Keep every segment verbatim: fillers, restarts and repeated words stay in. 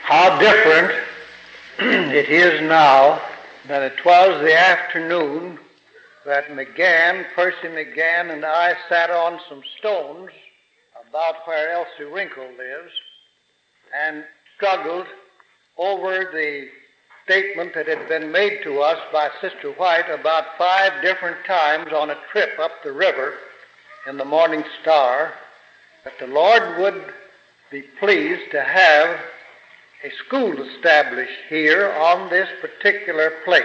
How different it is now than it was the afternoon that McGann, Percy McGann, and I sat on some stones about where Elsie Wrinkle lives and struggled over the statement that had been made to us by Sister White about five different times on a trip up the river in the Morning Star, that the Lord would be pleased to have a school established here on this particular place,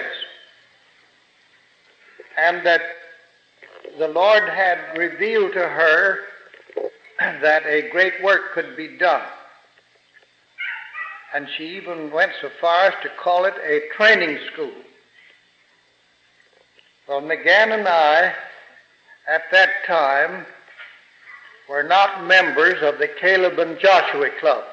and that the Lord had revealed to her that a great work could be done. And she even went so far as to call it a training school. Well, McGann and I, at that time, were not members of the Caleb and Joshua Club.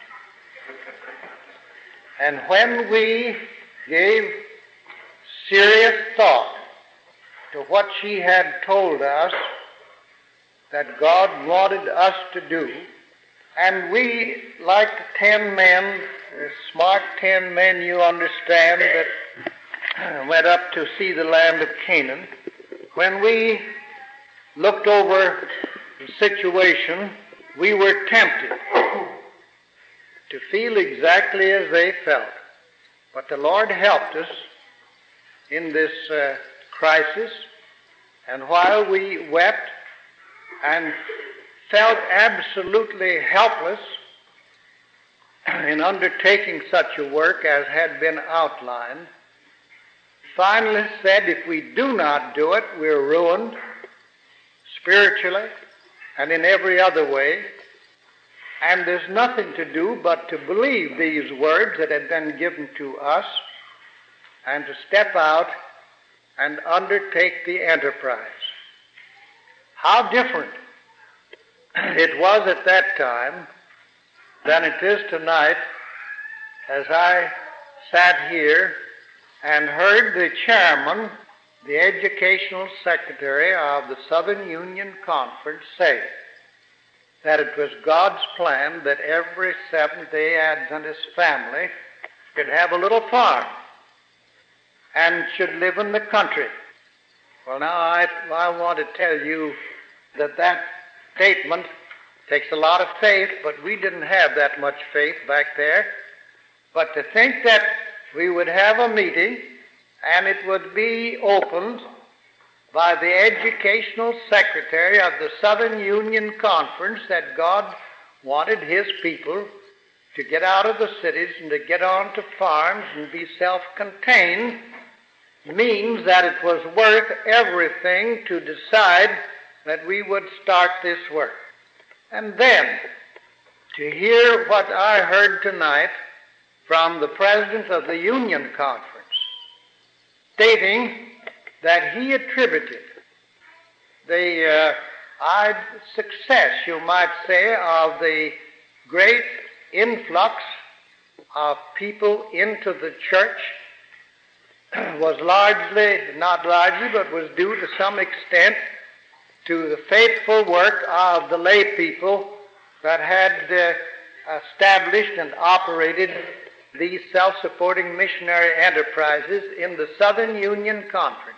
And when we gave serious thought to what she had told us that God wanted us to do, and we, like ten men, the smart ten men, you understand, that went up to see the land of Canaan, when we looked over the situation, we were tempted to feel exactly as they felt. But the Lord helped us in this uh, crisis, and while we wept and felt absolutely helpless in undertaking such a work as had been outlined, finally said, if we do not do it, we're ruined spiritually and in every other way, and there's nothing to do but to believe these words that had been given to us and to step out and undertake the enterprise. How different it was at that time than it is tonight, as I sat here and heard the chairman, the educational secretary of the Southern Union Conference, say that it was God's plan that every Seventh-day Adventist family should have a little farm and should live in the country. Well, now I, I want to tell you that that statement takes a lot of faith, but we didn't have that much faith back there. But to think that we would have a meeting and it would be opened by the educational secretary of the Southern Union Conference, that God wanted his people to get out of the cities and to get on to farms and be self-contained, means that it was worth everything to decide that we would start this work. And then, to hear what I heard tonight from the president of the Union Conference, stating that he attributed the uh, success, you might say, of the great influx of people into the church was largely, not largely, but was due to some extent to the faithful work of the lay people that had uh, established and operated these self-supporting missionary enterprises in the Southern Union Conference.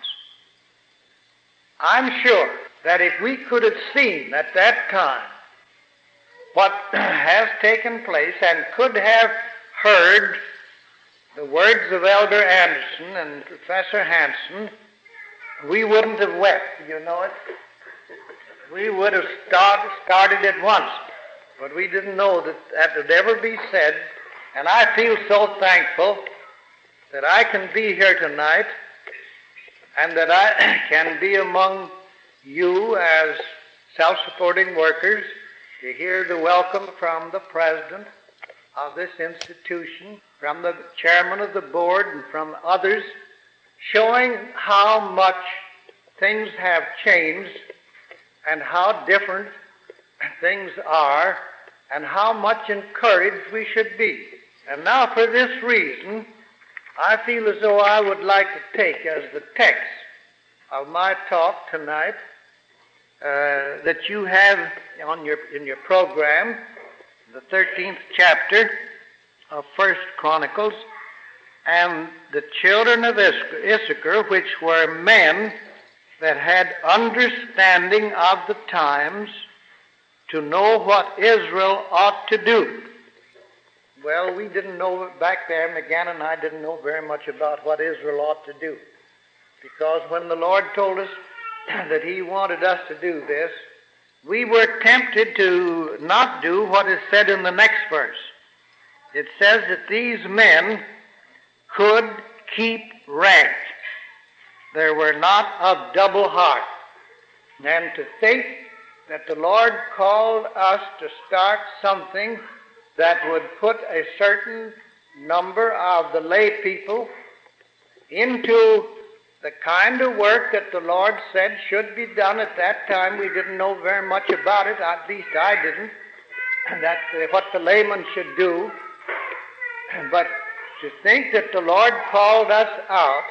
I'm sure that if we could have seen at that time what has taken place and could have heard the words of Elder Anderson and Professor Hanson, we wouldn't have wept, you know it. We would have start, started at once, but we didn't know that that would ever be said, and I feel so thankful that I can be here tonight and that I can be among you as self-supporting workers to hear the welcome from the president of this institution, from the chairman of the board, and from others, showing how much things have changed and how different things are and how much encouraged we should be. And now for this reason, I feel as though I would like to take as the text of my talk tonight uh, that you have on your in your program, the thirteenth chapter of First Chronicles, and the children of Issachar, which were men that had understanding of the times to know what Israel ought to do. Well, we didn't know back there, McGann and I didn't know very much about what Israel ought to do. Because when the Lord told us that He wanted us to do this, we were tempted to not do what is said in the next verse. It says that these men could keep rank. They were not of double heart. And to think that the Lord called us to start something that would put a certain number of the lay people into the kind of work that the Lord said should be done at that time. We didn't know very much about it, at least I didn't, that uh, what the layman should do. But to think that the Lord called us out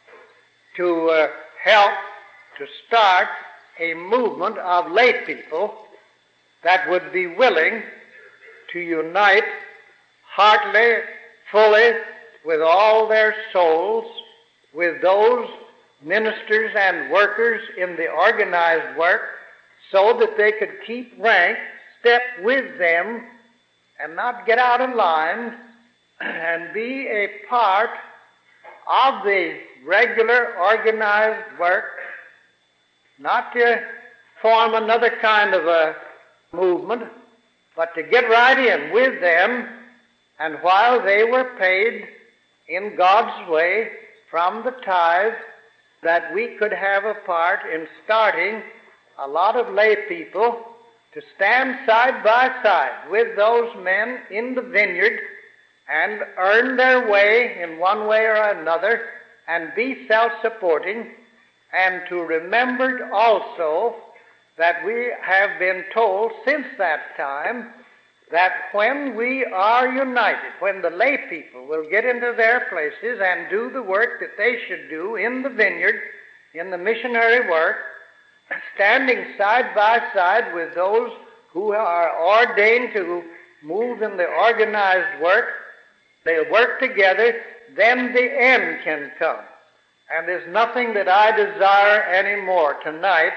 to uh, help to start a movement of lay people that would be willing to unite heartily, fully, with all their souls, with those ministers and workers in the organized work, so that they could keep rank, step with them, and not get out of line, and be a part of the regular organized work, not to form another kind of a movement, but to get right in with them, and while they were paid in God's way from the tithe, that we could have a part in starting a lot of lay people to stand side by side with those men in the vineyard and earn their way in one way or another and be self-supporting, and to remember also that we have been told since that time that when we are united, when the lay people will get into their places and do the work that they should do in the vineyard, in the missionary work, standing side by side with those who are ordained to move in the organized work, they'll work together, then the end can come. And there's nothing that I desire any more tonight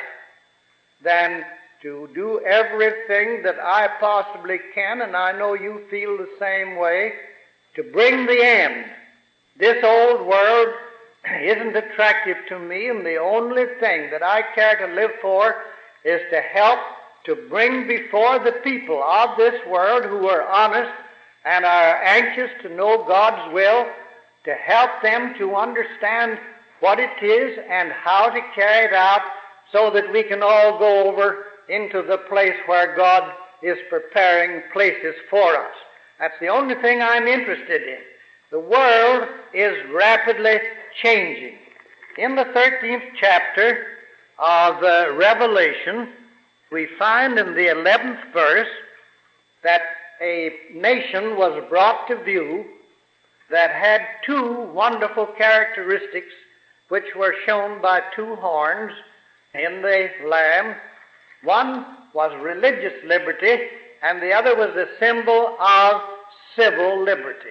than to do everything that I possibly can, and I know you feel the same way, to bring the end. This old world isn't attractive to me, and the only thing that I care to live for is to help to bring before the people of this world who are honest and are anxious to know God's will, to help them to understand what it is and how to carry it out, so that we can all go over into the place where God is preparing places for us. That's the only thing I'm interested in. The world is rapidly changing. In the thirteenth chapter of uh, Revelation, we find in the eleventh verse that a nation was brought to view that had two wonderful characteristics which were shown by two horns in the Lamb. One was religious liberty, and the other was the symbol of civil liberty.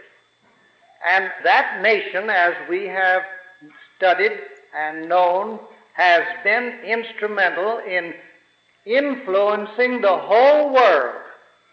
And that nation, as we have studied and known, has been instrumental in influencing the whole world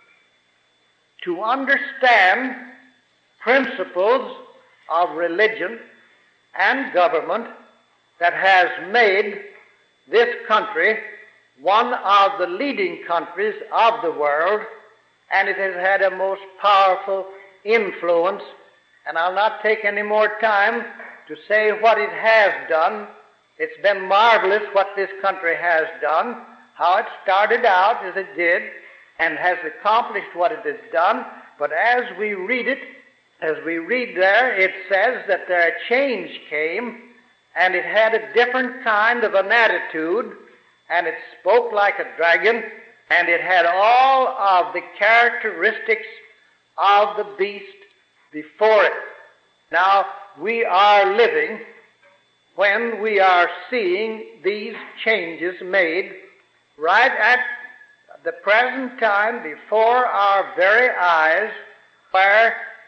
to understand principles of religion and government that has made this country one of the leading countries of the world, and it has had a most powerful influence. And I'll not take any more time to say what it has done. It's been marvelous what this country has done, how it started out as it did, and has accomplished what it has done. But as we read it, as we read there, it says that there a change came, and it had a different kind of an attitude, and it spoke like a dragon, and it had all of the characteristics of the beast before it. Now, we are living when we are seeing these changes made right at the present time before our very eyes, where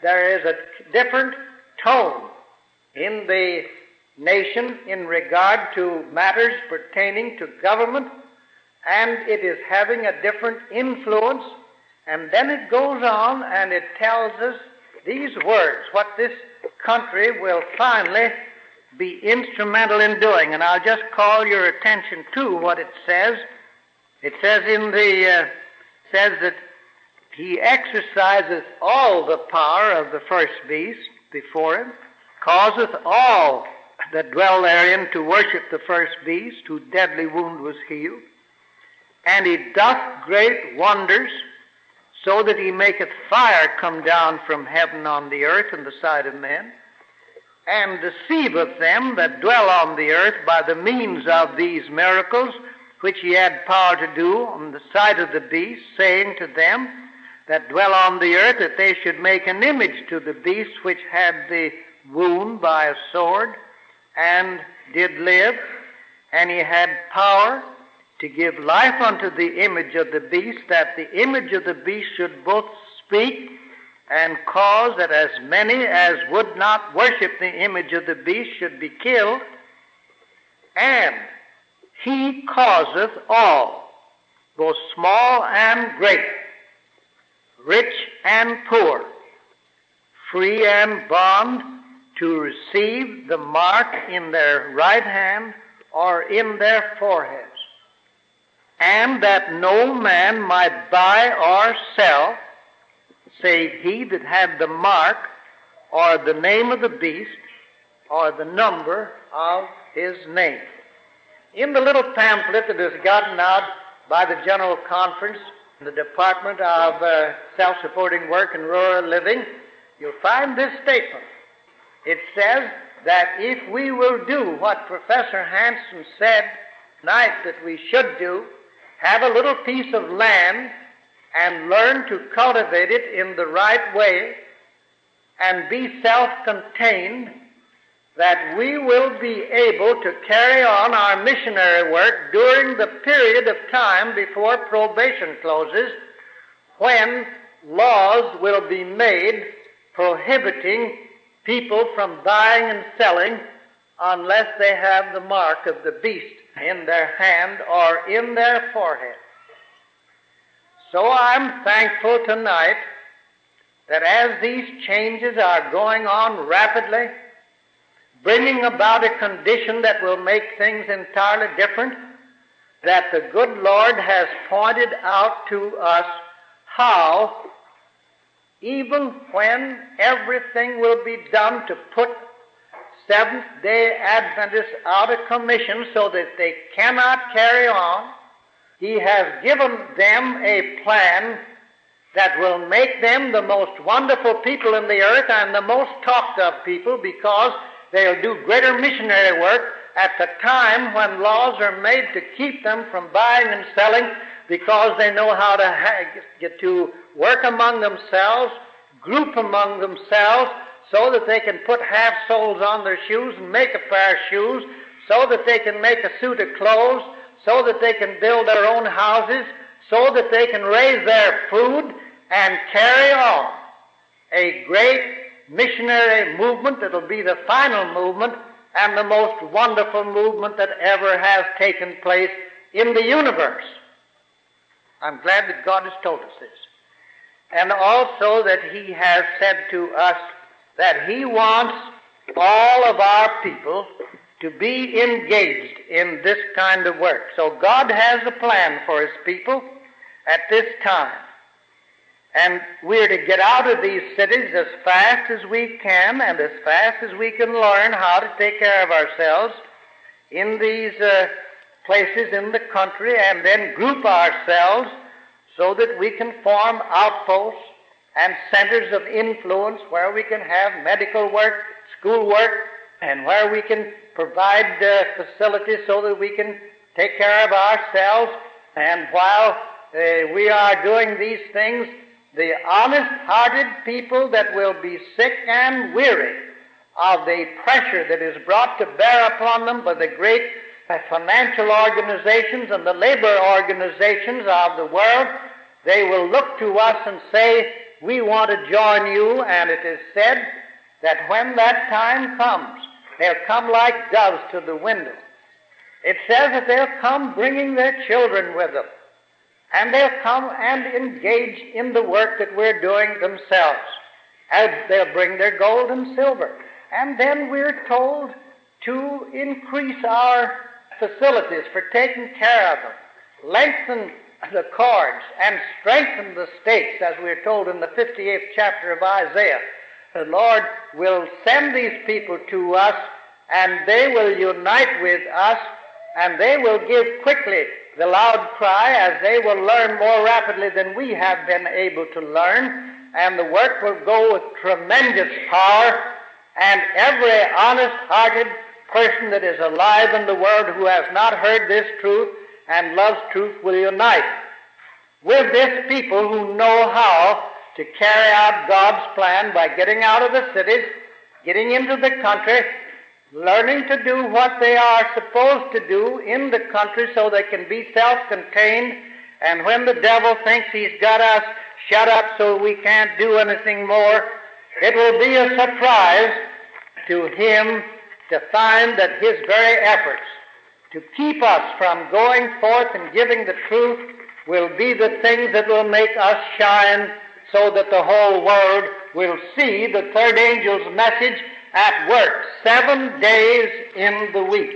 there is a different tone in the nation in regard to matters pertaining to government, and it is having a different influence. And then it goes on and it tells us these words, what this country will finally be instrumental in doing. And I'll just call your attention to what it says. It says in the, uh, says that he exercises all the power of the first beast before him, causeth all that dwell therein to worship the first beast, whose deadly wound was healed. And he doth great wonders, so that he maketh fire come down from heaven on the earth in the sight of men, and deceiveth them that dwell on the earth by the means of these miracles, which he had power to do on the sight of the beast, saying to them that dwell on the earth that they should make an image to the beast which had the wound by a sword, and did live, and he had power to give life unto the image of the beast, that the image of the beast should both speak and cause that as many as would not worship the image of the beast should be killed. And he causeth all, both small and great, rich and poor, free and bond, to receive the mark in their right hand or in their foreheads, and that no man might buy or sell, save he that had the mark, or the name of the beast, or the number of his name. In the little pamphlet that is gotten out by the General Conference, in the Department of uh, Self-Supporting Work and Rural Living, you'll find this statement. It says that if we will do what Professor Hanson said tonight that we should do, have a little piece of land and learn to cultivate it in the right way and be self-contained, that we will be able to carry on our missionary work during the period of time before probation closes, when laws will be made prohibiting people from buying and selling unless they have the mark of the beast in their hand or in their forehead. So I'm thankful tonight that as these changes are going on rapidly, bringing about a condition that will make things entirely different, that the good Lord has pointed out to us how, even when everything will be done to put Seventh-day Adventists out of commission so that they cannot carry on, He has given them a plan that will make them the most wonderful people in the earth and the most talked of people, because they'll do greater missionary work at the time when laws are made to keep them from buying and selling, because they know how to ha- get to work among themselves, group among themselves, so that they can put half soles on their shoes and make a pair of shoes, so that they can make a suit of clothes, so that they can build their own houses, so that they can raise their food and carry on a great missionary movement that will be the final movement and the most wonderful movement that ever has taken place in the universe. I'm glad that God has told us this. And also that He has said to us that He wants all of our people to be engaged in this kind of work. So God has a plan for His people at this time. And we're to get out of these cities as fast as we can, and as fast as we can learn how to take care of ourselves in these uh, places in the country, and then group ourselves so that we can form outposts and centers of influence where we can have medical work, school work, and where we can provide uh, facilities so that we can take care of ourselves. And while uh, we are doing these things, the honest-hearted people that will be sick and weary of the pressure that is brought to bear upon them by the great uh, financial organizations and the labor organizations of the world, they will look to us and say, we want to join you, and it is said that when that time comes, they'll come like doves to the window. It says that they'll come bringing their children with them, and they'll come and engage in the work that we're doing themselves. And they'll bring their gold and silver. And then we're told to increase our facilities for taking care of them, lengthen the cords, and strengthen the stakes, as we're told in the fifty-eighth chapter of Isaiah. The Lord will send these people to us, and they will unite with us, and they will give quickly the loud cry, as they will learn more rapidly than we have been able to learn, and the work will go with tremendous power, and every honest-hearted person that is alive in the world who has not heard this truth and loves truth will unite with this people who know how to carry out God's plan by getting out of the cities, getting into the country, learning to do what they are supposed to do in the country so they can be self-contained, and when the devil thinks he's got us shut up so we can't do anything more, it will be a surprise to him to find that his very efforts to keep us from going forth and giving the truth will be the things that will make us shine so that the whole world will see the third angel's message at work seven days in the week.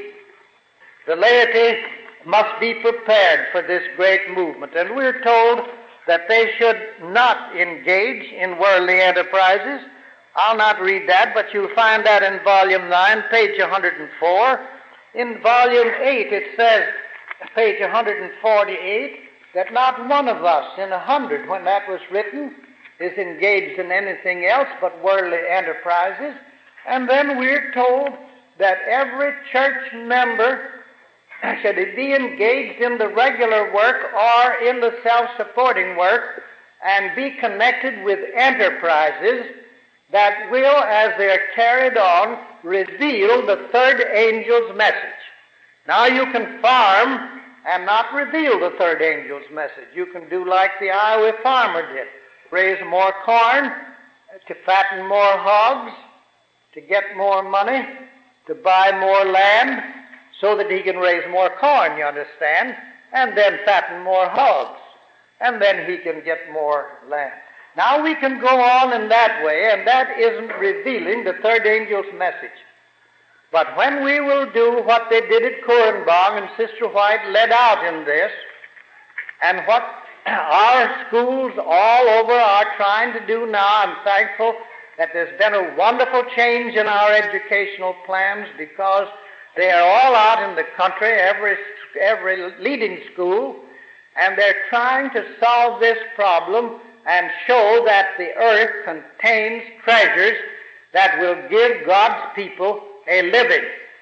The laity must be prepared for this great movement, and we're told that they should not engage in worldly enterprises. I'll not read that, but you'll find that in volume nine, page one hundred four. In volume eight, it says, page one hundred forty-eight, that not one of us in a hundred, when that was written, is engaged in anything else but worldly enterprises. And then we're told that every church member should be engaged in the regular work or in the self-supporting work and be connected with enterprises that will, as they are carried on, reveal the third angel's message. Now you can farm and not reveal the third angel's message. You can do like the Iowa farmer did, raise more corn, to fatten more hogs, to get more money, to buy more land, so that he can raise more corn, you understand, and then fatten more hogs, and then he can get more land. Now we can go on in that way, and that isn't revealing the third angel's message. But when we will do what they did at Kurenbong, and Sister White led out in this, and what our schools all over are trying to do now, I'm thankful that there's been a wonderful change in our educational plans, because they are all out in the country, every, every leading school, and they're trying to solve this problem and show that the earth contains treasures that will give God's people a living.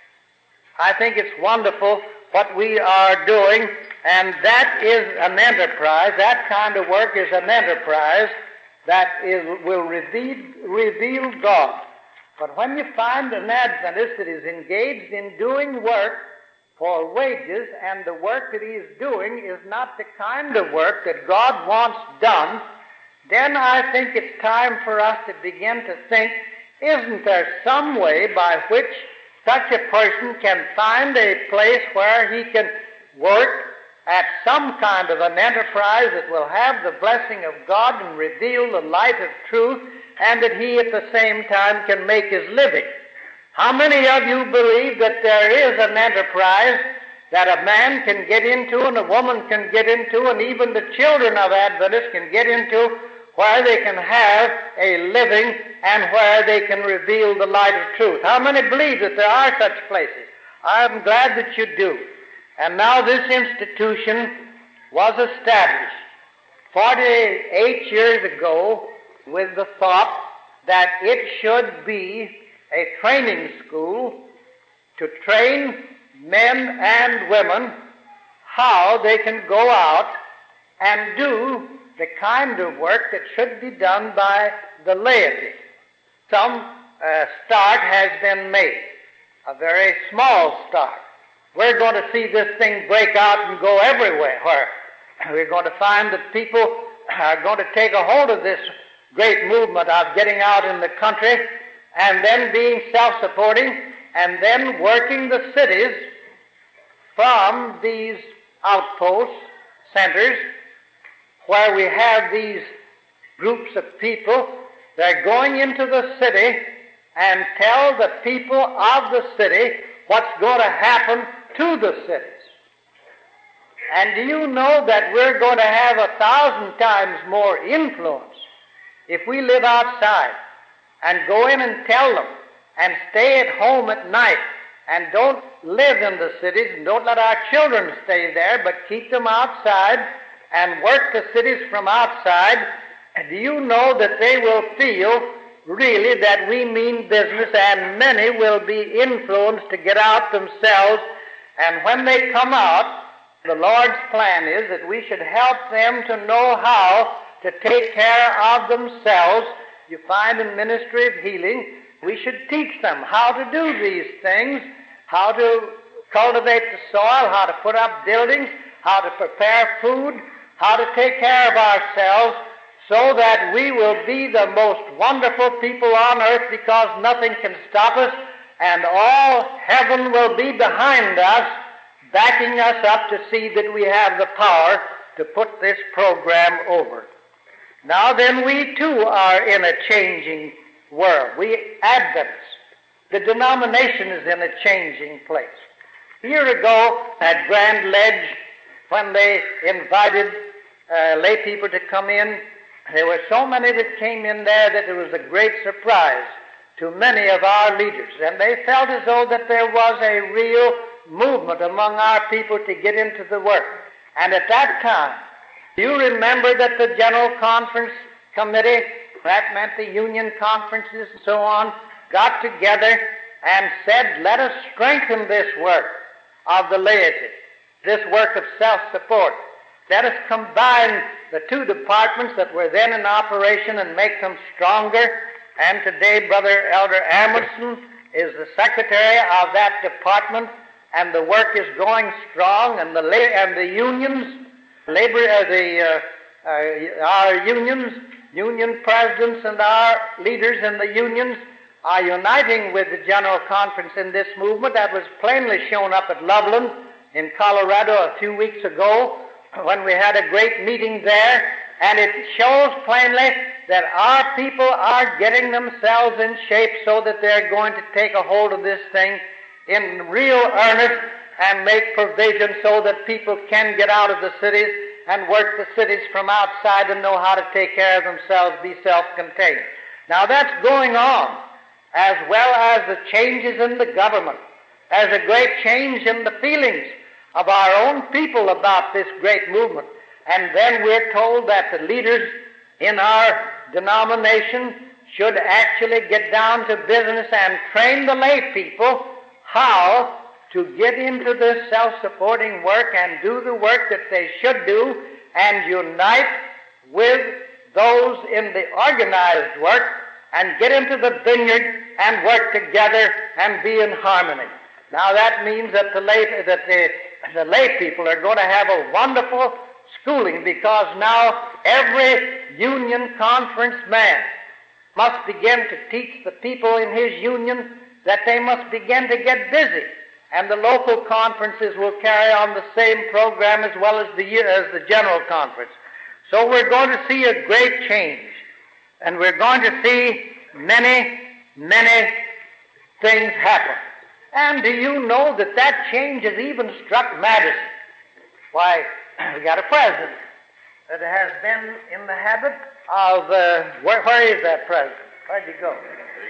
I think it's wonderful what we are doing, and that is an enterprise. That kind of work is an enterprise that is, will reveal, reveal God. But when you find an Adventist that is engaged in doing work for wages, and the work that he is doing is not the kind of work that God wants done, then I think it's time for us to begin to think, isn't there some way by which such a person can find a place where he can work at some kind of an enterprise that will have the blessing of God and reveal the light of truth, and that he at the same time can make his living? How many of you believe that there is an enterprise that a man can get into and a woman can get into, and even the children of Adventists can get into, where they can have a living and where they can reveal the light of truth? How many believe that there are such places? I'm glad that you do. And now this institution was established forty-eight years ago with the thought that it should be a training school to train men and women how they can go out and do the kind of work that should be done by the laity. Some uh, start has been made, a very small start. We're going to see this thing break out and go everywhere, where we're going to find that people are going to take a hold of this great movement of getting out in the country and then being self-supporting and then working the cities from these outposts, centers, where we have these groups of people that are going into the city and tell the people of the city what's going to happen to the cities. And do you know that we're going to have a thousand times more influence if we live outside and go in and tell them and stay at home at night and don't live in the cities and don't let our children stay there, but keep them outside and work the cities from outside? And do you know that they will feel really that we mean business, and many will be influenced to get out themselves, and when they come out, the Lord's plan is that we should help them to know how to take care of themselves. You find in ministry of healing, we should teach them how to do these things, how to cultivate the soil, how to put up buildings, how to prepare food, how to take care of ourselves, so that we will be the most wonderful people on earth, because nothing can stop us, and all heaven will be behind us, backing us up to see that we have the power to put this program over. Now then, we too are in a changing world. We Adventists, the denomination is in a changing place. A year ago at Grand Ledge, when they invited uh, lay people to come in, there were so many that came in there that it was a great surprise to many of our leaders, and they felt as though that there was a real movement among our people to get into the work. And at that time, you remember that the General Conference Committee, that meant the union conferences and so on, got together and said, let us strengthen this work of the laity, this work of self-support. Let us combine the two departments that were then in operation and make them stronger. And today, Brother Elder Emerson is the secretary of that department, and the work is going strong. And the la- and the unions, labor, uh, the uh, uh, our unions, union presidents, and our leaders in the unions are uniting with the General Conference in this movement. That was plainly shown up at Loveland in Colorado a few weeks ago, when we had a great meeting there, and it shows plainly that our people are getting themselves in shape so that they're going to take a hold of this thing in real earnest and make provision so that people can get out of the cities and work the cities from outside and know how to take care of themselves, be self-contained. Now that's going on, as well as the changes in the government. There's a great change in the feelings of our own people about this great movement. And then we're told that the leaders in our denomination should actually get down to business and train the lay people how to get into this self-supporting work and do the work that they should do, and unite with those in the organized work and get into the vineyard and work together and be in harmony. Now that means that the lay, that the, the lay people are going to have a wonderful schooling, because now every union conference man must begin to teach the people in his union that they must begin to get busy. And the local conferences will carry on the same program as well as the, as the general conference. So we're going to see a great change. And we're going to see many, many things happen. And do you know that that change has even struck Madison? Why, we got a president that has been in the habit of, uh, where, where is that president? Where'd he go?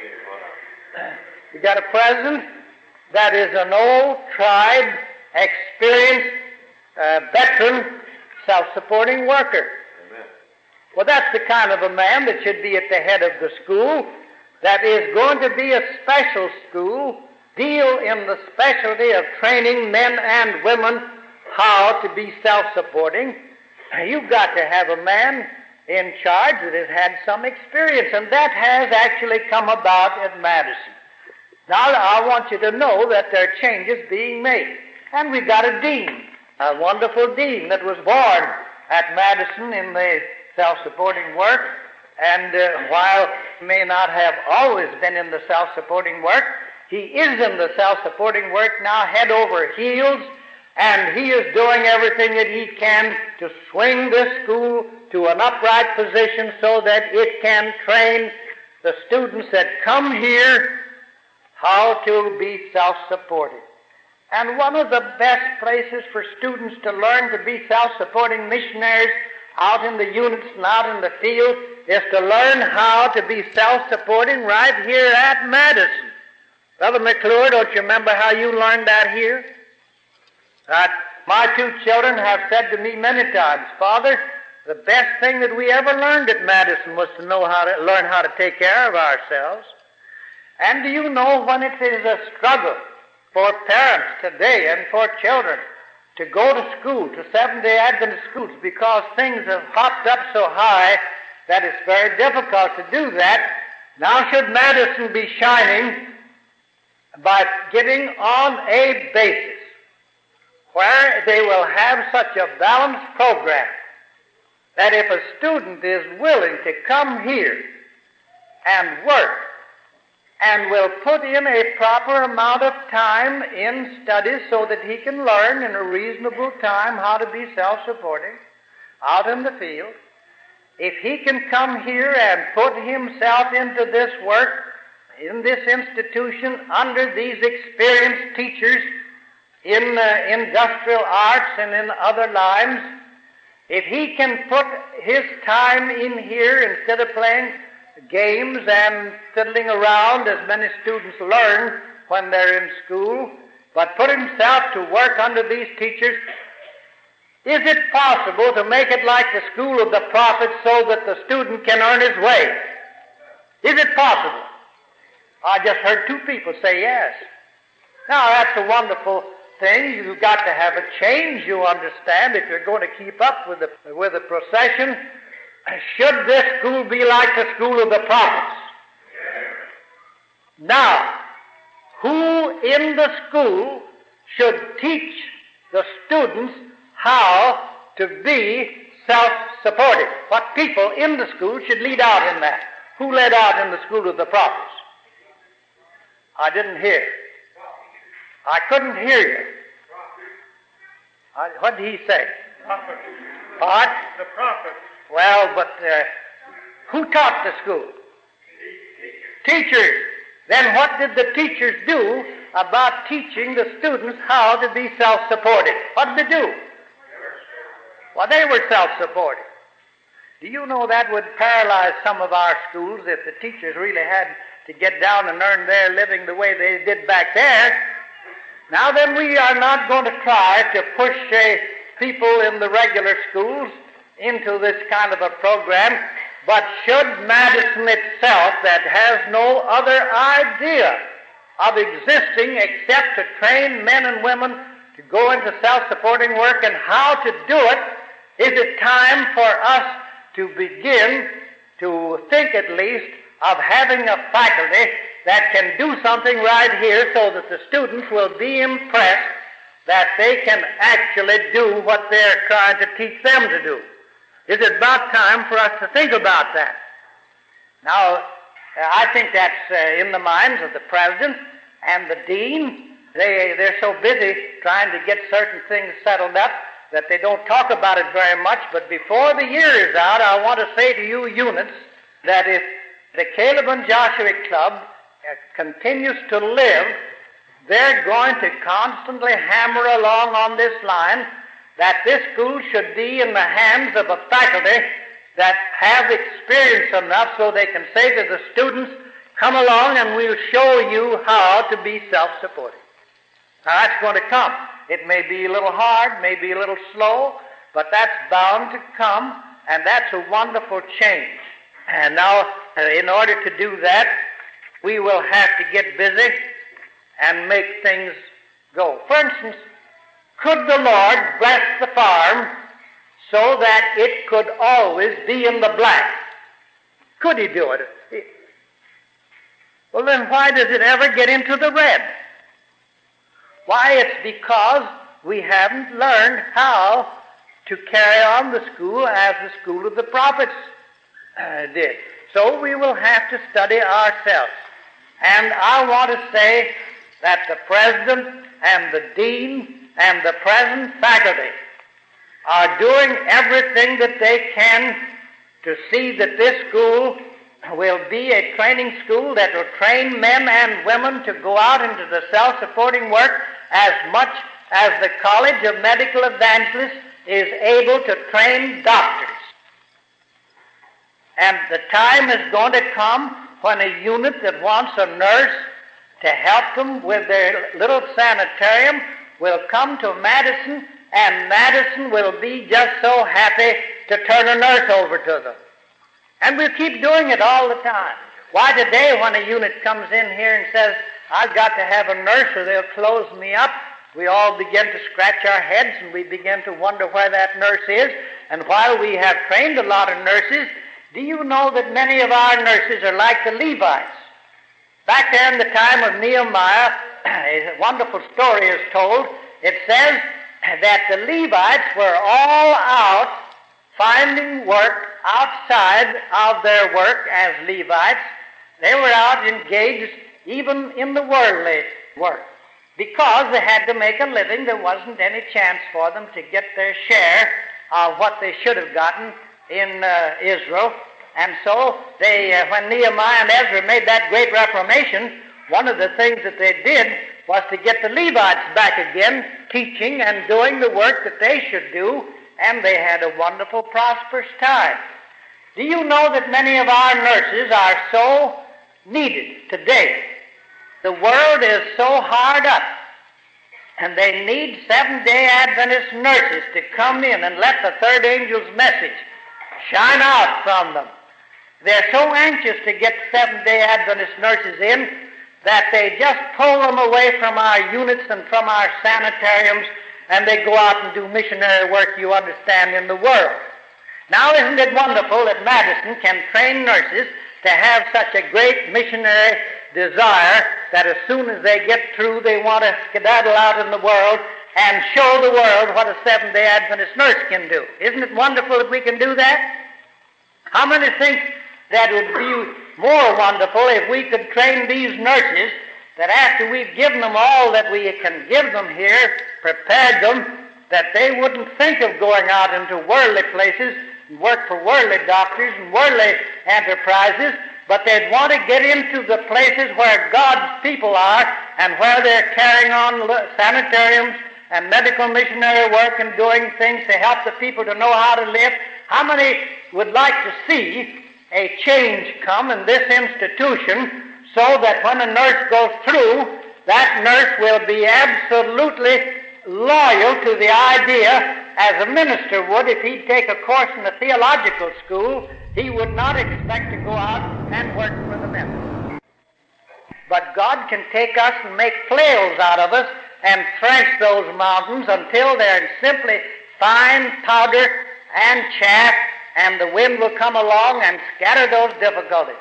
We got a president that is an old, tried, experienced, uh, veteran, self-supporting worker. Amen. Well, that's the kind of a man that should be at the head of the school. That is going to be a special school, deal in the specialty of training men and women how to be self-supporting. You've got to have a man in charge that has had some experience, and that has actually come about at Madison. Now, I want you to know that there are changes being made. And we've got a dean, a wonderful dean that was born at Madison in the self-supporting work, And uh, while he may not have always been in the self-supporting work, he is in the self-supporting work now head over heels, and he is doing everything that he can to swing this school to an upright position so that it can train the students that come here how to be self-supporting. And one of the best places for students to learn to be self-supporting missionaries out in the units and out in the field is to learn how to be self-supporting right here at Madison. Brother McClure, don't you remember how you learned that here? That my two children have said to me many times, Father, the best thing that we ever learned at Madison was to know how to learn how to take care of ourselves. And do you know, when it is a struggle for parents today and for children to go to school, to Seventh-day Adventist schools, because things have hopped up so high that it's very difficult to do that. Now should Madison be shining by getting on a basis where they will have such a balanced program that if a student is willing to come here and work and will put in a proper amount of time in studies so that he can learn in a reasonable time how to be self-supporting out in the field, if he can come here and put himself into this work in this institution under these experienced teachers in uh, industrial arts and in other lines, if he can put his time in here instead of playing games and fiddling around as many students learn when they're in school, but put himself to work under these teachers, is it possible to make it like the school of the prophets so that the student can earn his way? Is it possible? I just heard two people say yes. Now, that's a wonderful thing. You've got to have a change, you understand, if you're going to keep up with the, with the procession. Should this school be like the school of the prophets? Now, who in the school should teach the students how to be self-supporting? What people in the school should lead out in that? Who led out in the school of the prophets? I didn't hear. I couldn't hear you. I, what did he say? Prophet. What? The prophet. Well, but uh, who taught the school? Teachers. Then what did the teachers do about teaching the students how to be self-supporting? What did they do? Well, they were self-supporting. Do you know that would paralyze some of our schools if the teachers really had to get down and earn their living the way they did back there? Now then, we are not going to try to push uh, people in the regular schools into this kind of a program, but should Madison itself, that has no other idea of existing except to train men and women to go into self-supporting work and how to do it, is it time for us to begin to think at least of having a faculty that can do something right here so that the students will be impressed that they can actually do what they're trying to teach them to do. Is it about time for us to think about that? Now, I think that's uh, in the minds of the president and the dean. They, they're so busy trying to get certain things settled up that they don't talk about it very much. But before the year is out, I want to say to you units that if the Caleb and Joshua Club uh, continues to live, they're going to constantly hammer along on this line that this school should be in the hands of a faculty that have experience enough so they can say to the students, come along and we'll show you how to be self-supporting. Now that's going to come. It may be a little hard, may be a little slow, but that's bound to come, and that's a wonderful change. And now, in order to do that, we will have to get busy and make things go. For instance, could the Lord bless the farm so that it could always be in the black? Could He do it? Well, then why does it ever get into the red? Why, it's because we haven't learned how to carry on the school as the school of the prophets. uh, did. So we will have to study ourselves. And I want to say that the president and the dean and the present faculty are doing everything that they can to see that this school will be a training school that will train men and women to go out into the self-supporting work as much as the College of Medical Evangelists is able to train doctors. And the time is going to come when a unit that wants a nurse to help them with their little sanitarium will come to Madison, and Madison will be just so happy to turn a nurse over to them. And we'll keep doing it all the time. Why, today when a unit comes in here and says, I've got to have a nurse or they'll close me up, we all begin to scratch our heads and we begin to wonder where that nurse is. And while we have trained a lot of nurses, do you know that many of our nurses are like the Levites? Back there in the time of Nehemiah, a wonderful story is told. It says that the Levites were all out finding work outside of their work as Levites. They were out engaged even in the worldly work. Because they had to make a living, there wasn't any chance for them to get their share of what they should have gotten in uh, Israel. And so they, uh, when Nehemiah and Ezra made that great reformation, one of the things that they did was to get the Levites back again, teaching and doing the work that they should do, and they had a wonderful, prosperous time. Do you know that many of our nurses are so needed today? The world is so hard up, and they need Seventh-day Adventist nurses to come in and let the third angel's message shine out from them. They're so anxious to get Seventh-day Adventist nurses in that they just pull them away from our units and from our sanitariums, and they go out and do missionary work, you understand, in the world. Now, isn't it wonderful that Madison can train nurses to have such a great missionary desire that as soon as they get through, they want to skedaddle out in the world and show the world what a Seventh-day Adventist nurse can do? Isn't it wonderful that we can do that? How many think that it would be more wonderful if we could train these nurses that after we've given them all that we can give them here, prepared them, that they wouldn't think of going out into worldly places and work for worldly doctors and worldly enterprises, but they'd want to get into the places where God's people are and where they're carrying on sanitariums and medical missionary work and doing things to help the people to know how to live. How many would like to see a change come in this institution so that when a nurse goes through, that nurse will be absolutely loyal to the idea as a minister would if he'd take a course in a theological school? He would not expect to go out and work for the men. But God can take us and make flails out of us and thresh those mountains until they're simply fine powder and chaff, and the wind will come along and scatter those difficulties.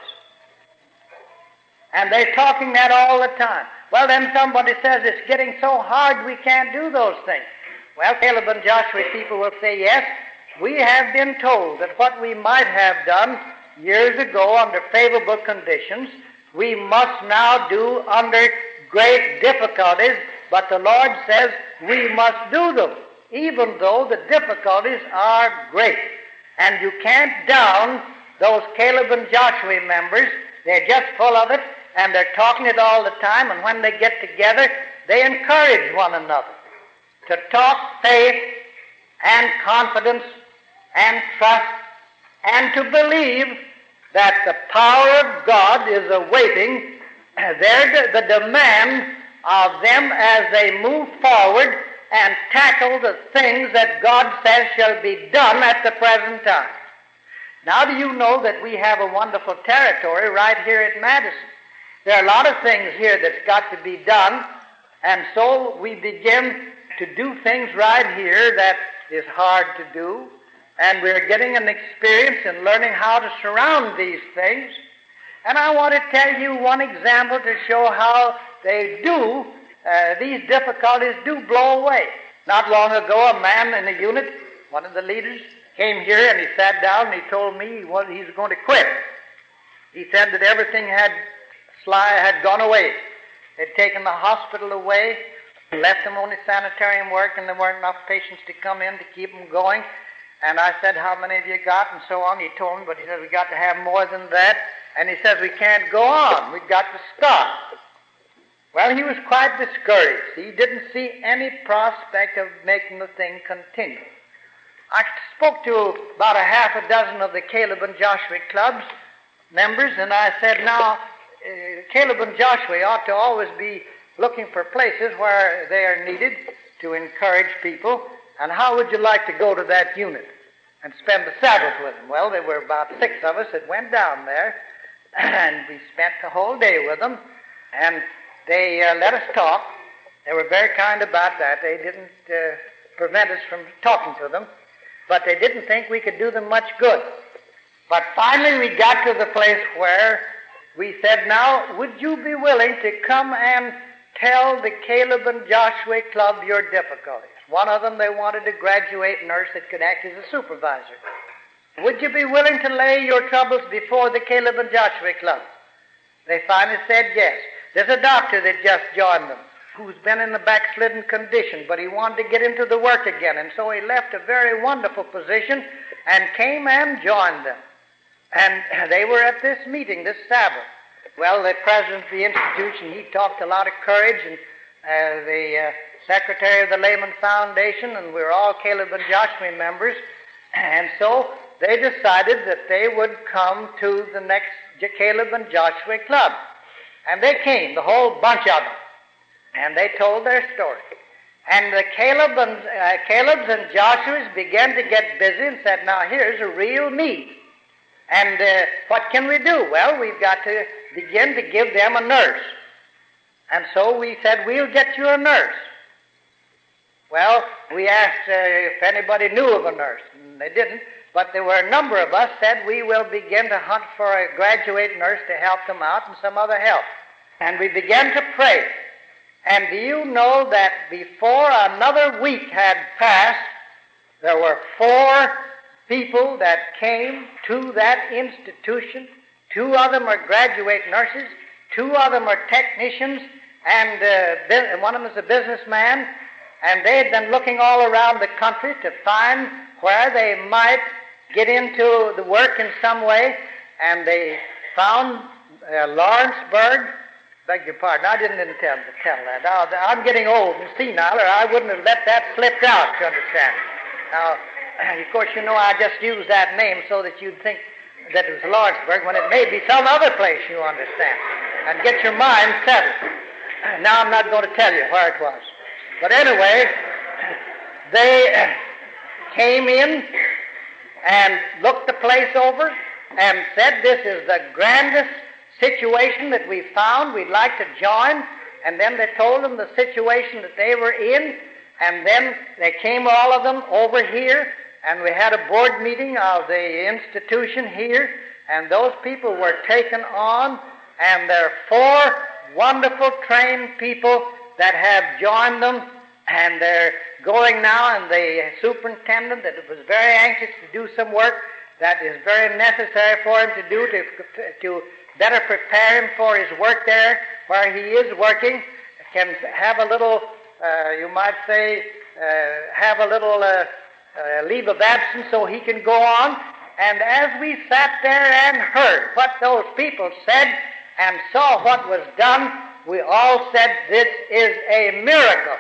And they're talking that all the time. Well, then somebody says it's getting so hard we can't do those things. Well, Caleb and Joshua people will say, yes, we have been told that what we might have done years ago under favorable conditions, we must now do under great difficulties, but the Lord says we must do them, even though the difficulties are great. And you can't down those Caleb and Joshua members. They're just full of it, and they're talking it all the time, and when they get together, they encourage one another to talk faith and confidence and trust and to believe that the power of God is awaiting their, the demand of them as they move forward and tackle the things that God says shall be done at the present time. Now, do you know that we have a wonderful territory right here at Madison? There are a lot of things here that's got to be done, and so we begin to do things right here that is hard to do, and we're getting an experience in learning how to surround these things. And I want to tell you one example to show how they do, uh, these difficulties do blow away. Not long ago, a man in a unit, one of the leaders, came here and he sat down and he told me he was, he was going to quit. He said that everything had, Sly had gone away. They'd taken the hospital away, left them only sanitarium work, and there weren't enough patients to come in to keep them going. And I said, how many have you got? And so on. He told me, but he said, we got to have more than that. And he says, we can't go on. We've got to stop. Well, he was quite discouraged. He didn't see any prospect of making the thing continue. I spoke to about a half a dozen of the Caleb and Joshua clubs members, and I said, now, uh, Caleb and Joshua ought to always be looking for places where they are needed to encourage people. And how would you like to go to that unit and spend the Sabbath with them? Well, there were about six of us that went down there, and we spent the whole day with them, and they uh, let us talk. They were very kind about that. They didn't uh, prevent us from talking to them, but they didn't think we could do them much good. But finally we got to the place where we said, now, would you be willing to come and tell the Caleb and Joshua Club your difficulties? One of them, they wanted a graduate nurse that could act as a supervisor. Would you be willing to lay your troubles before the Caleb and Joshua Club? They finally said yes. There's a doctor that just joined them who's been in a backslidden condition, but he wanted to get into the work again, and so he left a very wonderful position and came and joined them. And they were at this meeting this Sabbath. Well, the president of the institution, he talked a lot of courage, and uh, the uh, secretary of the Layman Foundation, and we were all Caleb and Joshua members, and so they decided that they would come to the next Caleb and Joshua Club. And they came, the whole bunch of them, and they told their story. And the Caleb and, uh, Caleb's and Joshua's began to get busy and said, now here's a real need. And uh, what can we do? Well, we've got to begin to give them a nurse. And so we said, we'll get you a nurse. Well, we asked uh, if anybody knew of a nurse, and they didn't. But there were a number of us said we will begin to hunt for a graduate nurse to help them out and some other help. And we began to pray. And do you know that before another week had passed, there were four people that came to that institution. Two of them are graduate nurses, two of them are technicians, and uh, one of them is a businessman. And they had been looking all around the country to find where they might get into the work in some way, and they found uh, Lawrenceburg. Beg your pardon, I didn't intend to tell that. Now, I'm getting old and senile, or I wouldn't have let that slip out, you understand. Now, of course, you know I just used that name so that you'd think that it was Lawrenceburg, when it may be some other place, you understand, and get your mind settled. Now I'm not going to tell you where it was. But anyway, they came in and looked the place over and said, this is the grandest situation that we found. We'd like to join. And then they told them the situation that they were in. And then they came, all of them, over here, and we had a board meeting of the institution here, and those people were taken on, and there are four wonderful trained people that have joined them, and they're going now, and the superintendent that was very anxious to do some work that is very necessary for him to do to, to better prepare him for his work there where he is working, can have a little, uh, you might say, uh, have a little uh, uh, leave of absence so he can go on. And as we sat there and heard what those people said and saw what was done, we all said, this is a miracle.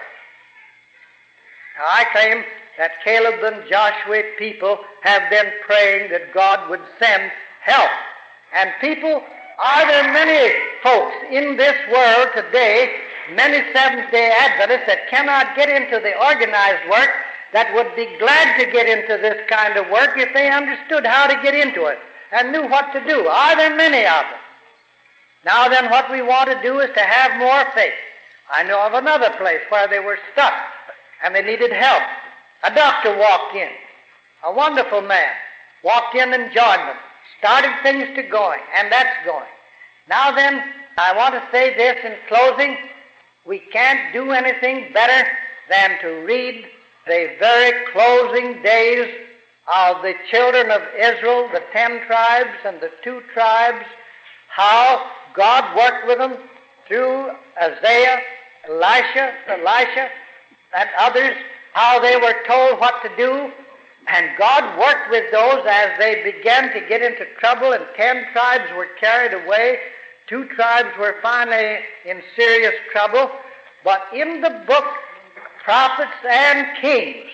Now, I claim that Caleb and Joshua people have been praying that God would send help. And people, are there many folks in this world today, many Seventh-day Adventists that cannot get into the organized work, that would be glad to get into this kind of work if they understood how to get into it and knew what to do? Are there many of them? Now then, what we want to do is to have more faith. I know of another place where they were stuck and they needed help. A doctor walked in, a wonderful man, walked in and joined them, started things to going, and that's going. Now then, I want to say this in closing. We can't do anything better than to read the very closing days of the children of Israel, the ten tribes and the two tribes, how God worked with them through Isaiah, Elisha, Elisha, and others, how they were told what to do, and God worked with those as they began to get into trouble, and ten tribes were carried away. Two tribes were finally in serious trouble. But in the book, Prophets and Kings,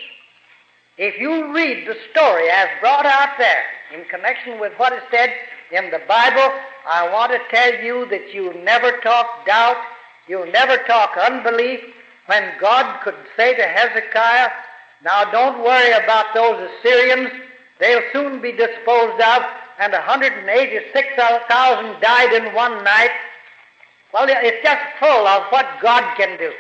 if you read the story as brought out there in connection with what is said in the Bible, I want to tell you that you'll never talk doubt, you'll never talk unbelief, when God could say to Hezekiah, now don't worry about those Assyrians, they'll soon be disposed of, and one hundred eighty-six thousand died in one night. Well, it's just full of what God can do.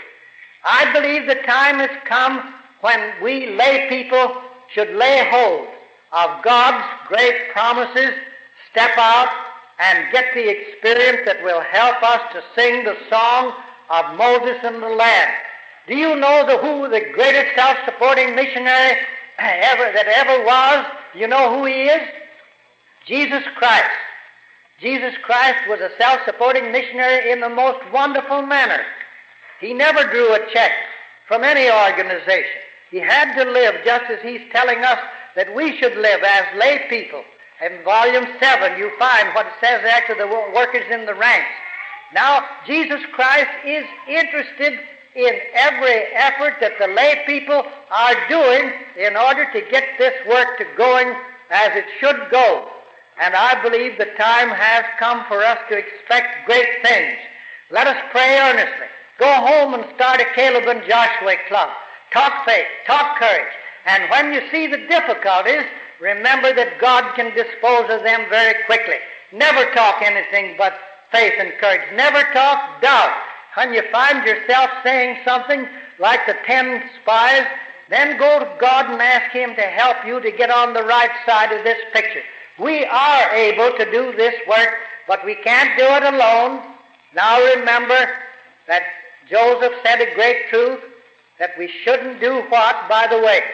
I believe the time has come when we lay people should lay hold of God's great promises, step out and get the experience that will help us to sing the song of Moses and the Lamb. Do you know the, who the greatest self-supporting missionary ever that ever was? You know who he is? Jesus Christ. Jesus Christ was a self-supporting missionary in the most wonderful manner. He never drew a check from any organization. He had to live just as he's telling us that we should live as lay people. In volume seven, you find what it says after the workers in the ranks. Now, Jesus Christ is interested in every effort that the lay people are doing in order to get this work to going as it should go. And I believe the time has come for us to expect great things. Let us pray earnestly. Go home and start a Caleb and Joshua club. Talk faith, talk courage. And when you see the difficulties, remember that God can dispose of them very quickly. Never talk anything but faith and courage. Never talk doubt. When you find yourself saying something like the ten spies, then go to God and ask Him to help you to get on the right side of this picture. We are able to do this work, but we can't do it alone. Now remember that Joseph said a great truth, that we shouldn't do what? By the way.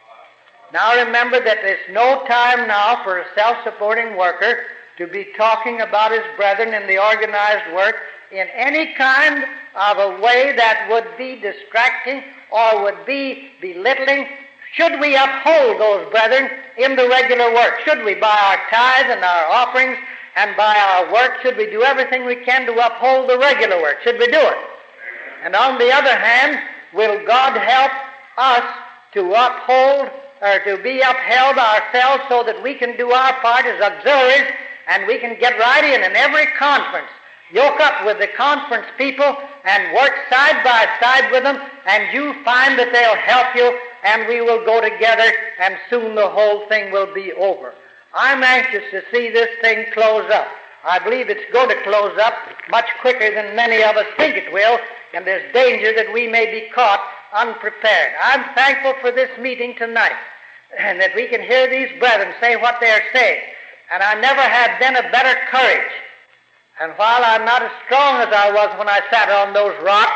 Now remember that there's no time now for a self-supporting worker to be talking about his brethren in the organized work in any kind of a way that would be distracting or would be belittling. Should we uphold those brethren in the regular work? Should we, by our tithe and our offerings and by our work, should we do everything we can to uphold the regular work? Should we do it? And on the other hand, will God help us to uphold or to be upheld ourselves so that we can do our part as auxiliaries and we can get right in in every conference, yoke up with the conference people and work side by side with them, and you find that they'll help you, and we will go together, and soon the whole thing will be over. I'm anxious to see this thing close up. I believe it's going to close up much quicker than many of us think it will, and there's danger that we may be caught unprepared. I'm thankful for this meeting tonight, and that we can hear these brethren say what they're saying. And I never had then a better courage. And while I'm not as strong as I was when I sat on those rocks,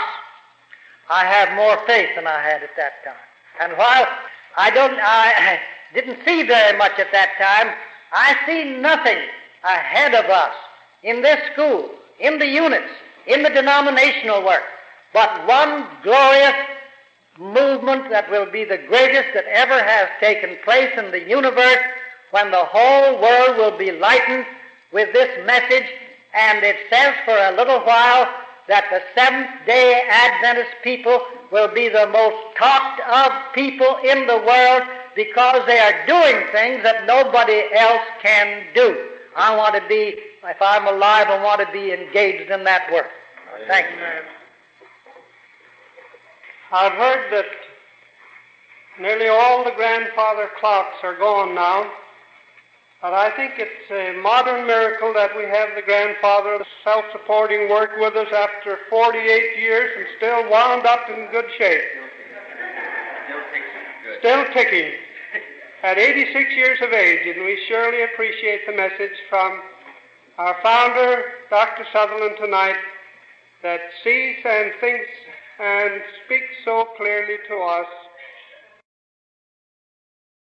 I have more faith than I had at that time. And while I don't, I didn't see very much at that time, I see nothing ahead of us in this school, in the units, in the denominational work, but one glorious movement that will be the greatest that ever has taken place in the universe, when the whole world will be lightened with this message. And it says for a little while that the Seventh-day Adventist people will be the most talked of people in the world because they are doing things that nobody else can do. I want to be, if I'm alive, I want to be engaged in that work. Thank you. I've heard that nearly all the grandfather clocks are gone now. But I think it's a modern miracle that we have the grandfather of self-supporting work with us after forty-eight years and still wound up in good shape. Still ticking. At eighty-six years of age, and we surely appreciate the message from our founder, Doctor Sutherland, tonight, that sees and thinks and speaks so clearly to us